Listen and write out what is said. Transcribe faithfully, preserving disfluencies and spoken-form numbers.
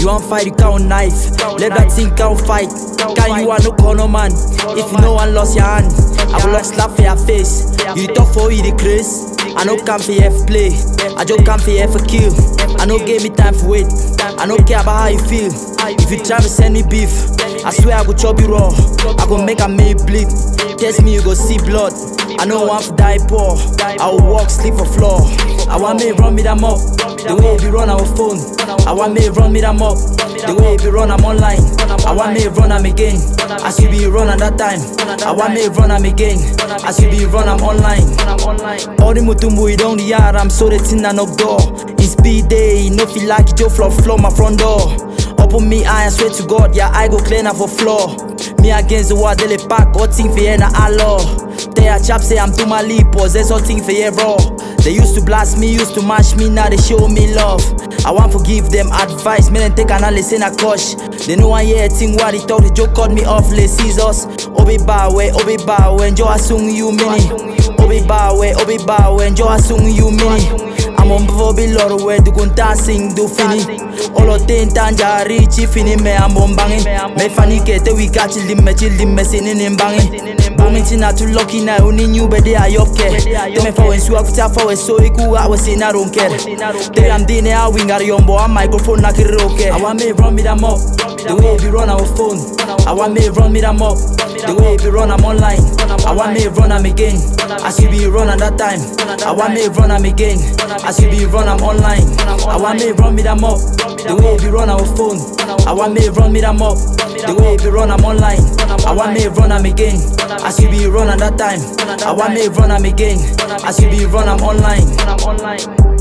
You want fight, you can't knife. Let that thing can't fight. Can you are no corner man? If no one lost your hand, I will lost slap for your face. You talk for you the craze. I no come for F play. I just come for F kill. I no give me time for wait. I no care about how you feel. If you try to send me beef, I swear I go chop you raw. I go make a me bleed. Test me, you go see blood. I know want to die poor. I will walk, sleep for floor. I want me run me them up. The way we run our phone. I want me run me them up. The way we run I'm online. I want me run I'm again. As you be run at that time. I want me run I'm again. As you be run I'm online. All the mutumbu you down the yard. I'm so the thing I knock door. In speed day, no feel like it, you floor floor my front door. Open me eye and swear to God, yeah I go clean up for floor. Me against the wall, they pack, what thing for you na Allah. They a chap say I'm too my lip, possess all thing for you bro. They used to blast me, used to mash me, now they show me love. I want to give them advice, me then take analysis in a cosh. They know I hear a thing what they talk, they joke cut me off, les scissors. Obi bawe, obi bawe, enjoy a song you mini. Obi bawe, obi bawe, enjoy a song you mini. I'm on before be lord where to go sing do fini. All of ten tanja rich fini me I'm on banging. Me funny get we got chill me chill me singing in banging. Booming tina too lucky now only new but they are okay. They me for when swag for so equal I was saying I don't care. They am dinner I wing at your boy microphone na karaoke. I want me run me them up. The way we run our phone. I want me run me them up. The way we run I'm online. I want me run I'm again. As you be run at that time. I want me run I'm again. As you be run I'm online. I want me run me them up. The way we run our phone. I want me run me them up. The way we run I'm online. I want me run I'm again. As you be run at that time. I want me run I'm again. As you be run I'm online.